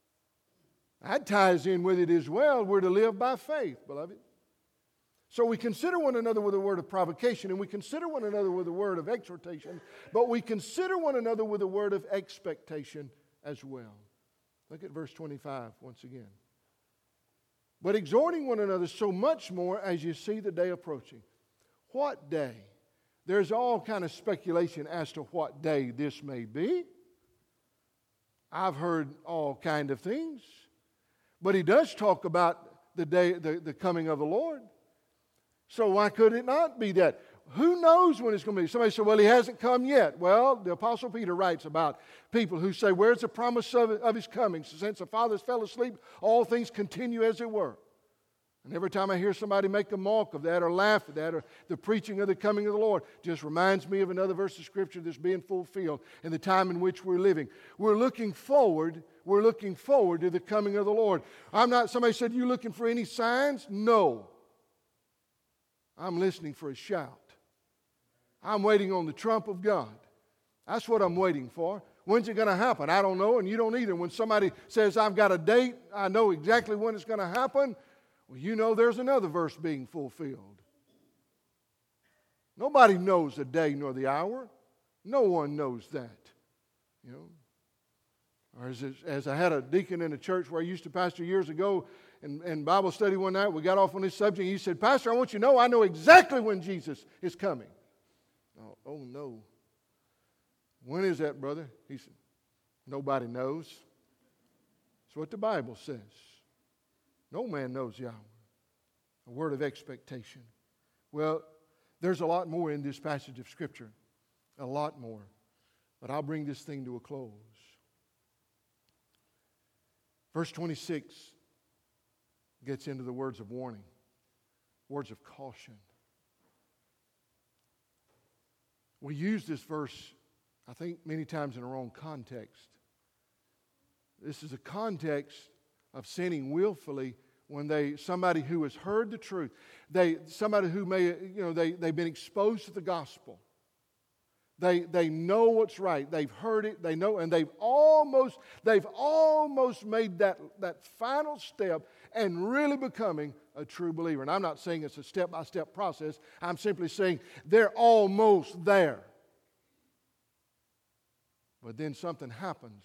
That ties in with it as well. We're to live by faith, beloved. So we consider one another with a word of provocation, and we consider one another with a word of exhortation, but we consider one another with a word of expectation as well. Look at verse twenty-five once again. But exhorting one another so much more as you see the day approaching. What day? There's all kind of speculation as to what day this may be. I've heard all kind of things. But he does talk about the day, the, the coming of the Lord. So why could it not be that? Who knows when it's going to be? Somebody said, well, he hasn't come yet. Well, the Apostle Peter writes about people who say, where's the promise of, of his coming? So since the fathers fell asleep, all things continue as they were. And every time I hear somebody make a mock of that or laugh at that or the preaching of the coming of the Lord, just reminds me of another verse of Scripture that's being fulfilled in the time in which we're living. We're looking forward, we're looking forward to the coming of the Lord. I'm not, somebody said, you looking for any signs? No. I'm listening for a shout. I'm waiting on the trump of God. That's what I'm waiting for. When's it going to happen? I don't know, and you don't either. When somebody says, I've got a date, I know exactly when it's going to happen, well, you know there's another verse being fulfilled. Nobody knows the day nor the hour. No one knows that. You know. Or as, as I had a deacon in a church where I used to pastor years ago, in, in Bible study one night, we got off on this subject. He said, Pastor, I want you to know I know exactly when Jesus is coming. Oh, oh no. When is that, brother? He said, nobody knows. That's what the Bible says. No man knows the hour. A word of expectation. Well, there's a lot more in this passage of Scripture. A lot more. But I'll bring this thing to a close. Verse twenty-six gets into the words of warning, words of caution. We use this verse, I think, many times in our own context. This is a context of sinning willfully when they somebody who has heard the truth, they somebody who may you know they they've been exposed to the gospel. They they know what's right. They've heard it. They know, and they've almost they've almost made that that final step and really becoming a true believer. And I'm not saying it's a step-by-step process. I'm simply saying they're almost there. But then something happens.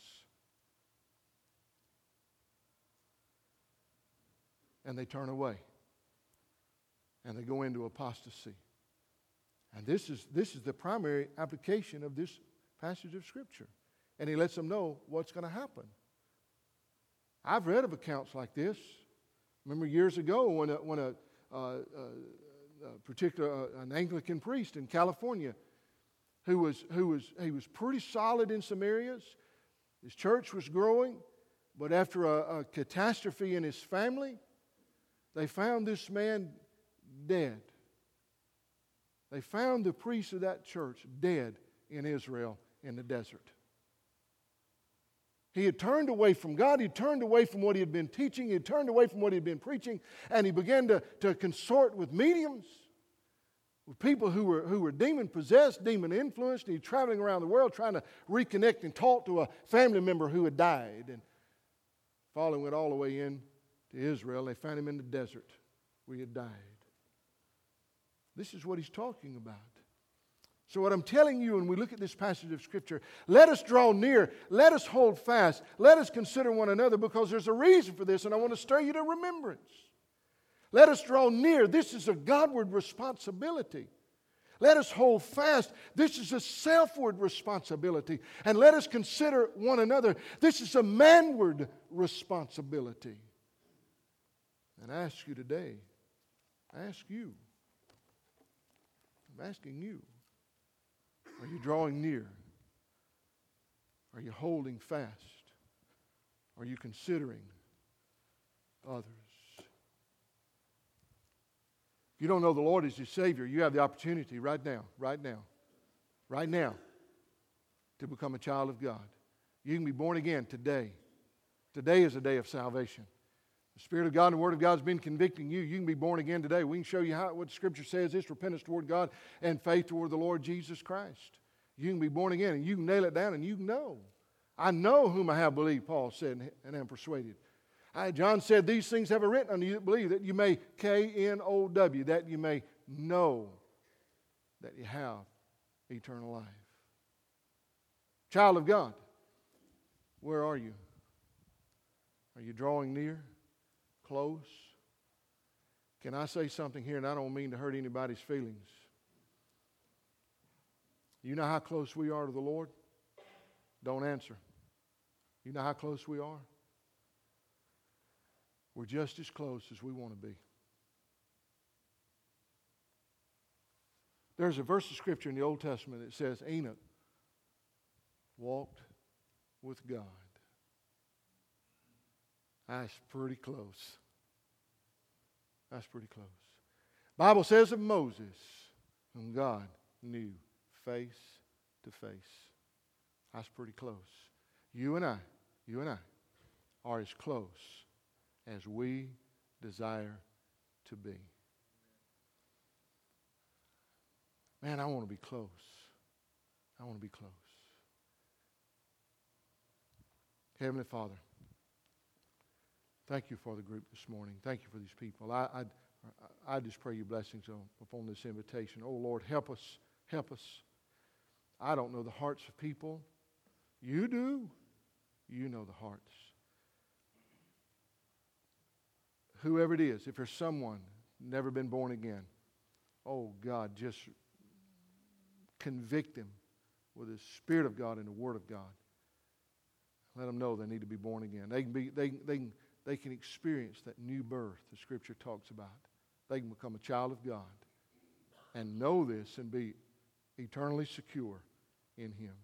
And they turn away. And they go into apostasy. And this is, this is the primary application of this passage of Scripture. And he lets them know what's going to happen. I've read of accounts like this. Remember years ago when a, when a, uh, uh, a particular uh, an Anglican priest in California who was who was he was pretty solid in some areas. His church was growing, but after a, a catastrophe in his family, they found this man dead. They found the priest of that church dead in Israel in the desert. He had turned away from God. He had turned away from what he had been teaching. He had turned away from what he had been preaching. And he began to, to consort with mediums, with people who were, who were demon-possessed, demon-influenced. He was traveling around the world trying to reconnect and talk to a family member who had died. And following it all the way in to Israel, they found him in the desert where he had died. This is what he's talking about. So what I'm telling you when we look at this passage of Scripture, let us draw near, let us hold fast, let us consider one another, because there's a reason for this, and I want to stir you to remembrance. Let us draw near. This is a Godward responsibility. Let us hold fast. This is a selfward responsibility. And let us consider one another. This is a manward responsibility. And I ask you today, I ask you, I'm asking you, are you drawing near? Are you holding fast? Are you considering others? If you don't know the Lord as your Savior, you have the opportunity right now, right now, right now to become a child of God. You can be born again today. Today is a day of salvation. The Spirit of God and the Word of God has been convicting you. You can be born again today. We can show you how, what Scripture says is repentance toward God and faith toward the Lord Jesus Christ. You can be born again and you can nail it down and you know. I know whom I have believed, Paul said, and am persuaded. I, John said, these things have I written unto you that believe, that you may, K N O W, that you may know that you have eternal life. Child of God, where are you? Are you drawing near? Close? Can I say something here, and I don't mean to hurt anybody's feelings. You know how close we are to the Lord? Don't answer. You know how close we are? We're just as close as we want to be. There's a verse of Scripture in the Old Testament that says Enoch walked with God. That's pretty close. That's pretty close. The Bible says of Moses, whom God knew face to face. That's pretty close. You and I, you and I are as close as we desire to be. Man, I want to be close. I want to be close. Heavenly Father, thank you for the group this morning. Thank you for these people. I, I, I just pray your blessings on, upon this invitation. Oh, Lord, help us. Help us. I don't know the hearts of people. You do. You know the hearts. Whoever it is, if there's someone never been born again, oh, God, just convict them with the Spirit of God and the Word of God. Let them know they need to be born again. They can be, they, they, can, they can experience that new birth the Scripture talks about. They can become a child of God and know this and be eternally secure in Him.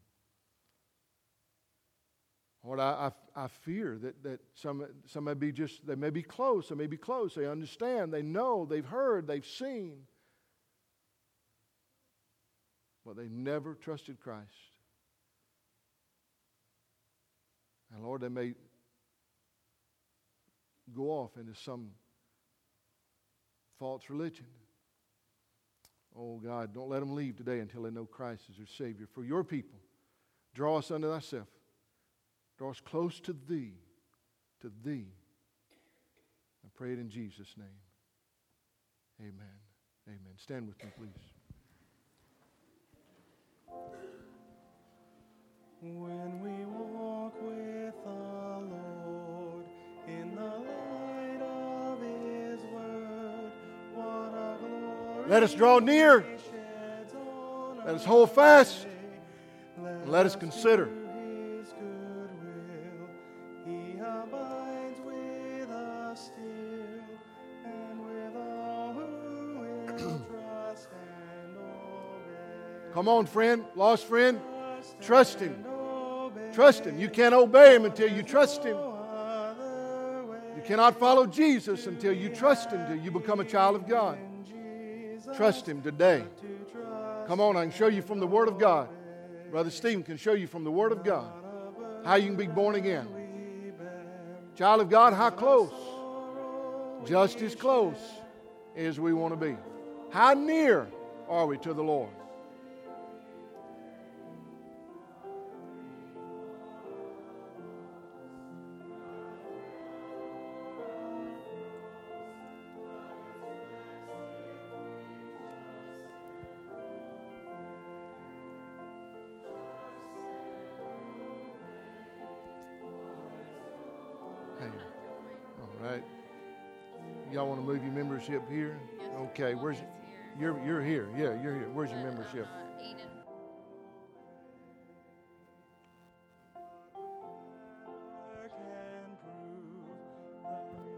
Lord, I, I, I fear that, that some, some may be just, they may be close, they may be close, they understand, they know, they've heard, they've seen, but they never trusted Christ. And Lord, they may go off into some false religion. Oh God, don't let them leave today until they know Christ as their Savior. For your people, draw us unto thyself. Draw us close to Thee, to Thee. I pray it in Jesus' name. Amen. Amen. Stand with me, please. When we walk with the Lord in the light of His word, what a glory. Let us draw near. Let us hold fast. And let us consider. His goodwill. He abides with us still, and with all who will trust and obey. Come on, friend, lost friend. Trust Him. Trust Him. You can't obey Him until you trust Him. You cannot follow Jesus until you trust Him, until you become a child of God. Trust Him today. Come on, I can show you from the Word of God. Brother Stephen can show you from the Word of God how you can be born again. Child of God, how close? Just as close as we want to be. How near are we to the Lord? y'all want to move your membership here? Yes, Okay, where's Wally's here. you're you're here? Yeah, you're here. Where's your But, membership? Uh, Eden. Can prove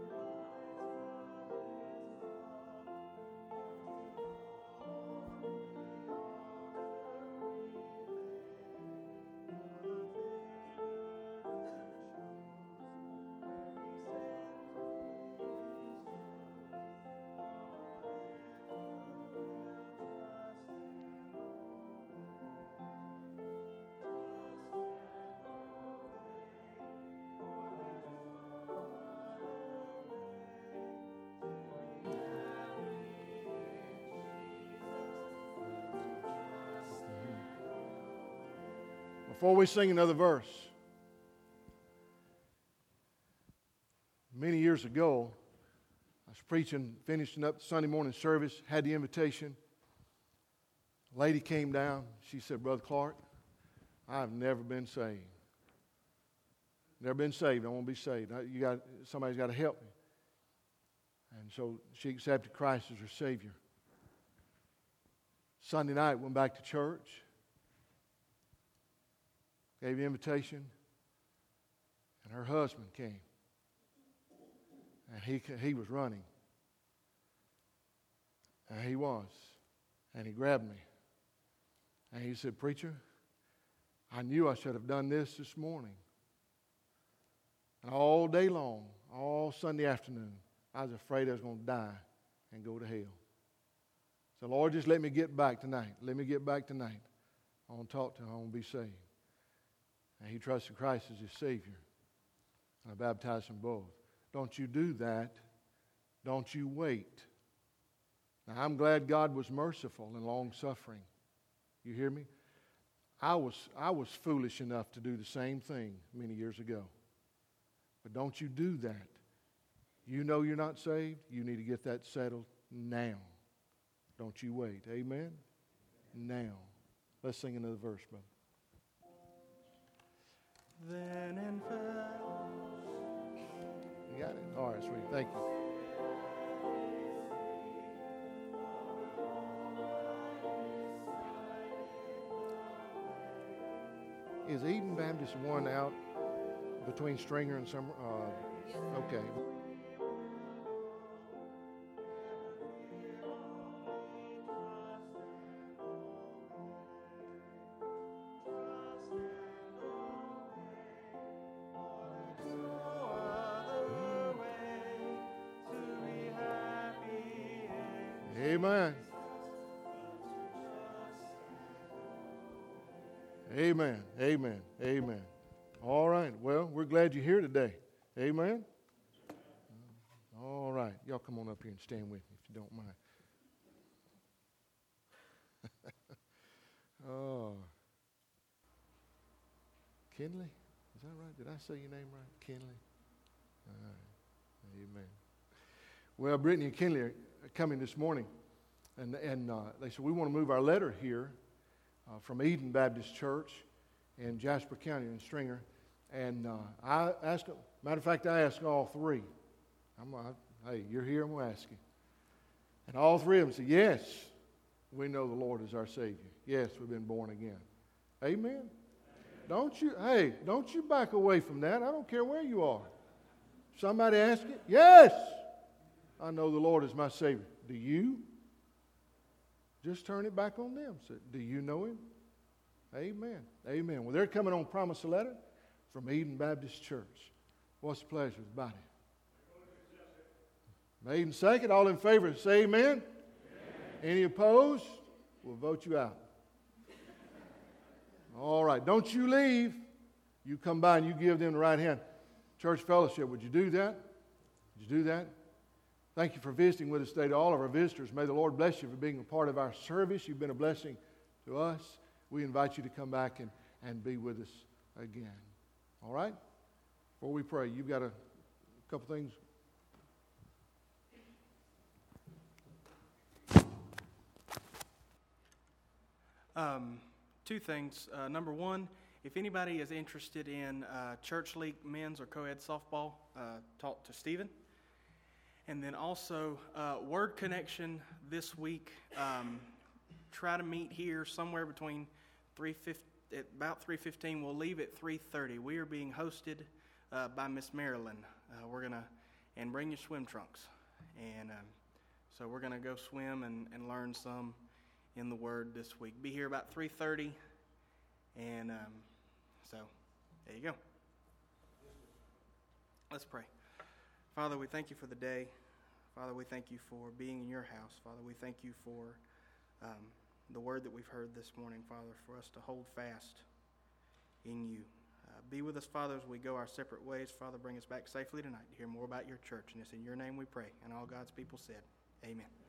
Before we sing another verse, many years ago, I was preaching, finishing up the Sunday morning service, had the invitation. A lady came down. She said, Brother Clark, I've never been saved. Never been saved. I want to be saved. You got somebody's got to help me. And so she accepted Christ as her Savior. Sunday night, went back to church. Gave the invitation, and her husband came, and he he was running, and he was, and he grabbed me, and he said, Preacher, I knew I should have done this this morning, and all day long, all Sunday afternoon, I was afraid I was going to die and go to hell. So Lord, just let me get back tonight. Let me get back tonight. I want to talk to him. I want to be saved. And he trusted Christ as his Savior. And I baptized them both. Don't you do that. Don't you wait. Now, I'm glad God was merciful and long-suffering. You hear me? I was, I was foolish enough to do the same thing many years ago. But don't you do that. You know you're not saved. You need to get that settled now. Don't you wait. Amen? Now. Let's sing another verse, brother. then in fell. You got it? All right, sweet. Thank you. Is Eden Baptist one out between Stringer and Summer? Uh, okay. Amen. Amen. Amen. Amen. All right. Well, we're glad you're here today. Amen. All right. Y'all come on up here and stand with me if you don't mind. Oh. Kinley? Is that right? Did I say your name right? Kinley? All right. Amen. Well, Brittany and Kinley are coming this morning, and, and uh, they said, we want to move our letter here uh, from Eden Baptist Church in Jasper County in Stringer. And uh, I asked them, matter of fact, I asked all three. I'm like, hey, you're here, I'm going to ask you. And all three of them said, yes, we know the Lord is our Savior. Yes, we've been born again. Amen? Amen. Don't you, hey, don't you back away from that. I don't care where you are. Somebody ask you, yes, I know the Lord is my Savior. Do you? Just turn it back on them. Say, do you know Him? Amen. Amen. Well, they're coming on Promise Letter from Eden Baptist Church. What's the pleasure of the body? Made and second. All in favor, say amen. Amen. Any opposed? We'll vote you out. All right. Don't you leave. You come by and you give them the right hand. Church fellowship, would you do that? Would you do that? Thank you for visiting with us today. To all of our visitors, may the Lord bless you for being a part of our service. You've been a blessing to us. We invite you to come back and, and be with us again. All right? Before we pray, you've got a couple things. Um, two things. Uh, number one, if anybody is interested in uh, church league men's or co-ed softball, uh, talk to Stephen. And then also, uh, Word Connection this week. Um, try to meet here somewhere between three fifty, at about three fifteen. We'll leave at three thirty. We are being hosted uh, by Miss Marilyn. Uh, we're gonna and bring your swim trunks, and um, so we're gonna go swim and, and learn some in the Word this week. Be here about three thirty, and um, so there you go. Let's pray. Father, we thank you for the day. Father, we thank you for being in your house. Father, we thank you for um, the word that we've heard this morning, Father, for us to hold fast in you. Uh, be with us, Father, as we go our separate ways. Father, bring us back safely tonight to hear more about your church. And it's in your name we pray. And all God's people said, amen.